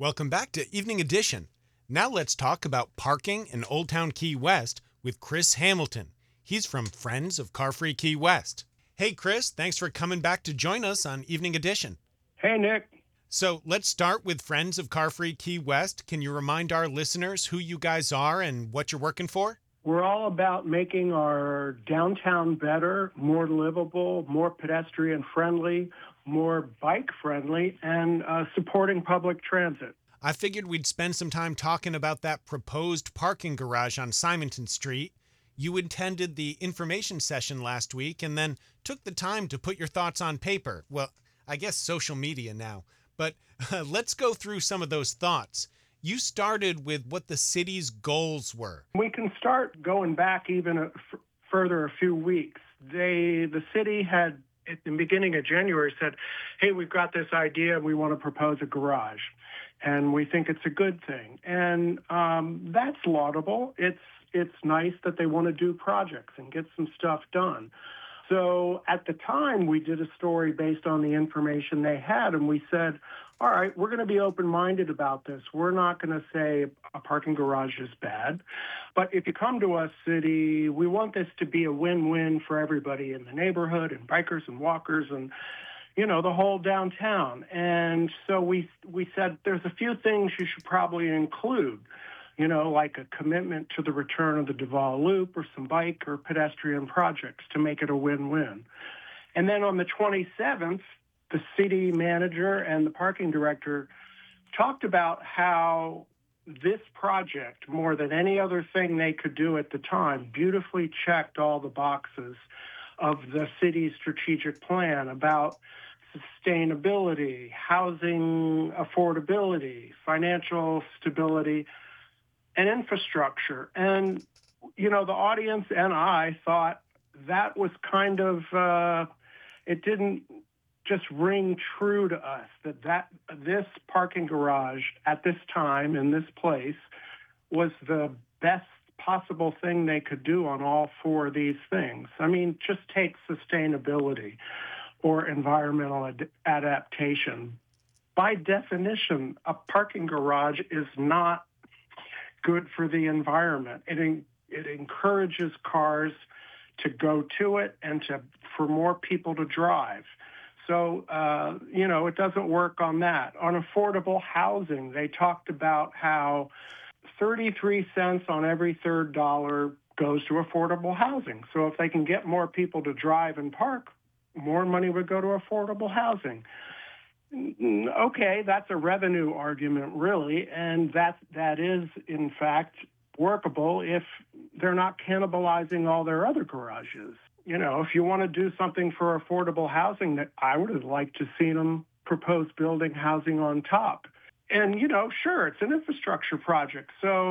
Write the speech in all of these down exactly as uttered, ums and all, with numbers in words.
Welcome back to Evening Edition. Now let's talk about parking in Old Town Key West with Chris Hamilton. He's from Friends of Car Free Key West. Hey, Chris, thanks for coming back to join us on Evening Edition. Hey, Nick. So let's start with Friends of Car Free Key West. Can you remind our listeners who you guys are and what you're working for? We're all about making our downtown better, more livable, more pedestrian-friendly, more bike-friendly, and uh, supporting public transit. I figured we'd spend some time talking about that proposed parking garage on Simonton Street. You attended the information session last week and then took the time to put your thoughts on paper. Well, I guess social media now. But uh, let's go through some of those thoughts. You started with what the city's goals were. We can start going back even a, f- further a few weeks. They, the city had, at the beginning of January, said, hey, we've got this idea. We want to propose a garage. And we think it's a good thing. And um, that's laudable. It's, it's nice that they want to do projects and get some stuff done. So at the time, we did a story based on the information they had, and we said, all right, we're going to be open-minded about this. We're not going to say a parking garage is bad. But if you come to us, city, we want this to be a win-win for everybody in the neighborhood and bikers and walkers and, you know, the whole downtown. And so we we said there's a few things you should probably include, you know, like a commitment to the return of the Duval Loop or some bike or pedestrian projects to make it a win-win. And then on the twenty-seventh, the city manager and the parking director talked about how this project, more than any other thing they could do at the time, beautifully checked all the boxes of the city's strategic plan about sustainability, housing affordability, financial stability, and infrastructure. And, you know, the audience and I thought that was kind of, uh, it didn't just ring true to us that, that this parking garage at this time in this place was the best possible thing they could do on all four of these things. I mean, just take sustainability or environmental ad- adaptation. By definition, a parking garage is not good for the environment. It en- it encourages cars to go to it and to for more people to drive. So, uh, you know, it doesn't work on that. On affordable housing, they talked about how thirty-three cents on every third dollar goes to affordable housing. So if they can get more people to drive and park, more money would go to affordable housing. Okay, that's a revenue argument, really, and that that is, in fact, workable if they're not cannibalizing all their other garages. You know, if you want to do something for affordable housing, that I would have liked to see them propose building housing on top. And, you know, sure, it's an infrastructure project,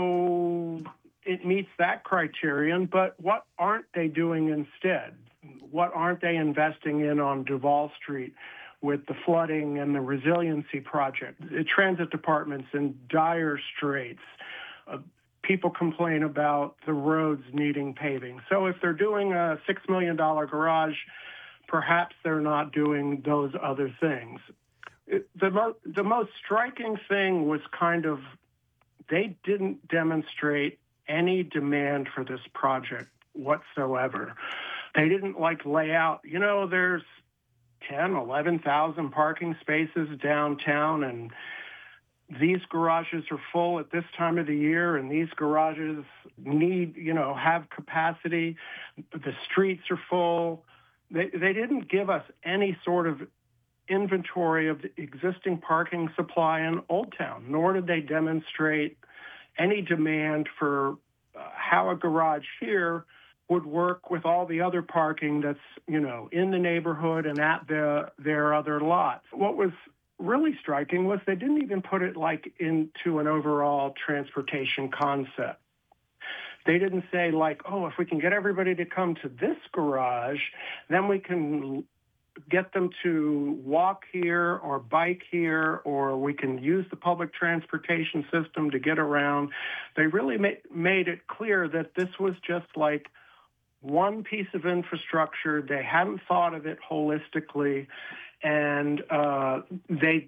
so it meets that criterion, but what aren't they doing instead? What aren't they investing in on Duval Street with the flooding and the resiliency project? The transit department's in dire straits. Uh, people complain about the roads needing paving. So if they're doing a six million dollars garage, perhaps they're not doing those other things. It, the, mo- the most striking thing was kind of they didn't demonstrate any demand for this project whatsoever. They didn't like lay out, you know, there's ten, eleven thousand parking spaces downtown, and these garages are full at this time of the year, and these garages need, you know, have capacity. The streets are full. They, they didn't give us any sort of inventory of the existing parking supply in Old Town, nor did they demonstrate any demand for uh, how a garage here would work with all the other parking that's, you know, in the neighborhood and at the, their other lots. What was really striking was they didn't even put it like into an overall transportation concept. They didn't say like, oh, if we can get everybody to come to this garage, then we can get them to walk here or bike here, or we can use the public transportation system to get around. They really ma- made it clear that this was just like one piece of infrastructure. They hadn't thought of it holistically, and uh, they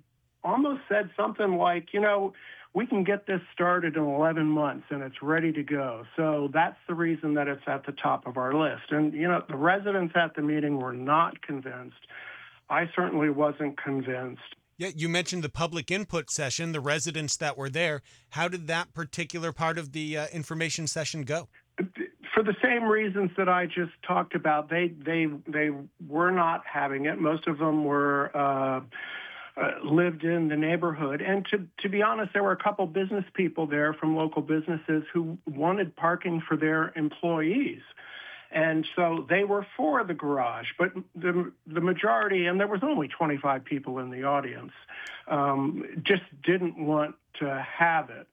almost said something like, you know, we can get this started in eleven months and it's ready to go. So that's the reason that it's at the top of our list. And, you know, the residents at the meeting were not convinced. I certainly wasn't convinced. Yeah, you mentioned the public input session, the residents that were there. How did that particular part of the uh, information session go? For the same reasons that I just talked about, they they they were not having it. Most of them were uh, uh, lived in the neighborhood, and to to be honest, there were a couple business people there from local businesses who wanted parking for their employees. And so they were for the garage, but the the majority, and there was only twenty-five people in the audience, um, just didn't want to have it.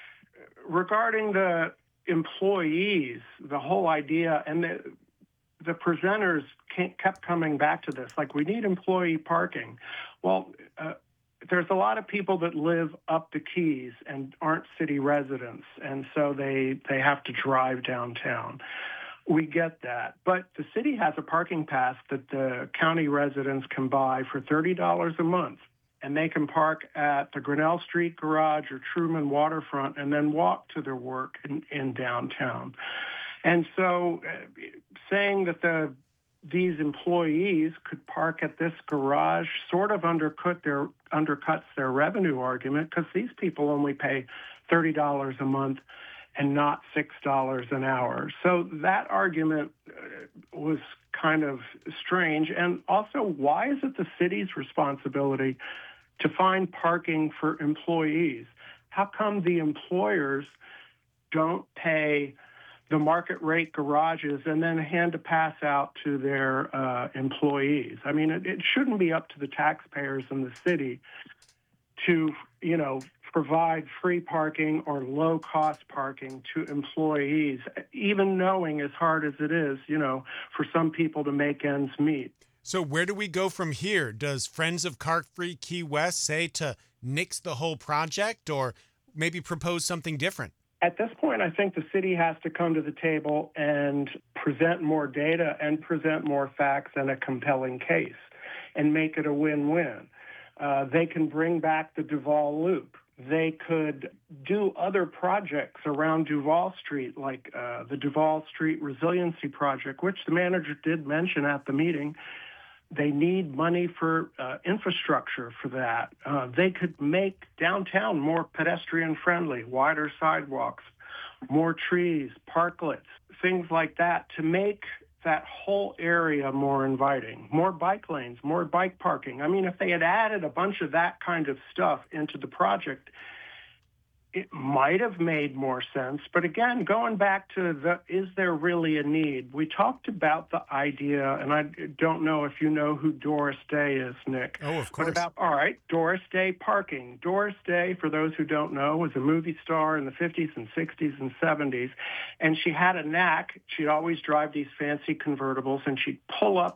Regarding the employees, the whole idea, and the, the presenters kept coming back to this, like, we need employee parking. Well, uh, there's a lot of people that live up the Keys and aren't city residents, and so they, they have to drive downtown. We get that. But the city has a parking pass that the county residents can buy for thirty dollars a month. And they can park at the Grinnell Street Garage or Truman Waterfront and then walk to their work in, in downtown. And so uh, saying that the these employees could park at this garage sort of undercut their, undercuts their revenue argument, because these people only pay thirty dollars a month and not six dollars an hour. So that argument uh, was kind of strange. And also, why is it the city's responsibility to find parking for employees? How come the employers don't pay the market rate garages and then hand a pass out to their uh, employees? I mean, it, it shouldn't be up to the taxpayers in the city to, you know, provide free parking or low-cost parking to employees, even knowing, as hard as it is, you know, for some people to make ends meet. So where do we go from here? Does Friends of Car-Free Key West say to nix the whole project, or maybe propose something different? At this point, I think the city has to come to the table and present more data and present more facts and a compelling case and make it a win-win. Uh, they can bring back the Duval Loop. They could do other projects around Duval Street, like uh, the Duval Street Resiliency Project, which the manager did mention at the meeting. They need money for uh, infrastructure for that. Uh, they could make downtown more pedestrian-friendly, wider sidewalks, more trees, parklets, things like that, to make that whole area more inviting, more bike lanes, more bike parking. I mean, if they had added a bunch of that kind of stuff into the project, it might have made more sense. But again, going back to the, is there really a need? We talked about the idea, and I don't know if you know who Doris Day is, Nick. Oh, of course. But about, all right, Doris Day parking. Doris Day, for those who don't know, was a movie star in the fifties and sixties and seventies, and she had a knack. She'd always drive these fancy convertibles, and she'd pull up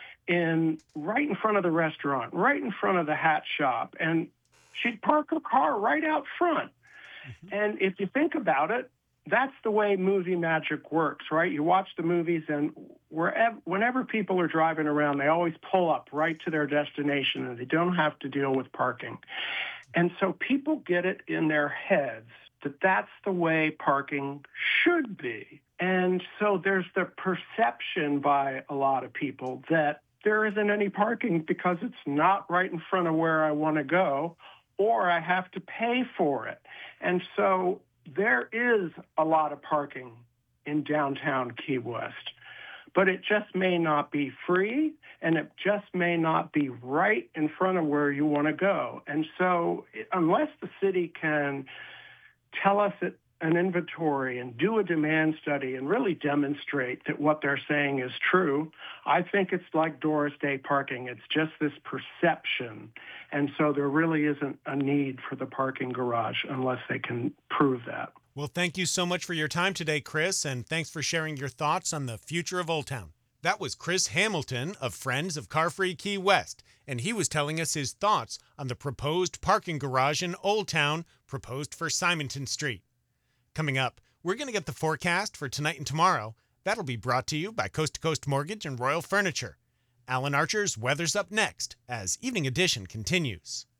in right in front of the restaurant, right in front of the hat shop, and she'd park her car right out front. Mm-hmm. And if you think about it, that's the way movie magic works, right? You watch the movies, and wherever, whenever people are driving around, they always pull up right to their destination, and they don't have to deal with parking. And so people get it in their heads that that's the way parking should be. And so there's the perception by a lot of people that there isn't any parking because it's not right in front of where I want to go, or I have to pay for it. And so there is a lot of parking in downtown Key West, but it just may not be free, and it just may not be right in front of where you want to go. And so unless the city can tell us it, an inventory and do a demand study and really demonstrate that what they're saying is true, I think it's like Doris Day parking. It's just this perception. And so there really isn't a need for the parking garage unless they can prove that. Well, thank you so much for your time today, Chris, and thanks for sharing your thoughts on the future of Old Town. That was Chris Hamilton of Friends of Car-Free Key West, and he was telling us his thoughts on the proposed parking garage in Old Town proposed for Simonton Street. Coming up, we're going to get the forecast for tonight and tomorrow. That'll be brought to you by Coast to Coast Mortgage and Royal Furniture. Alan Archer's Weather's up next as Evening Edition continues.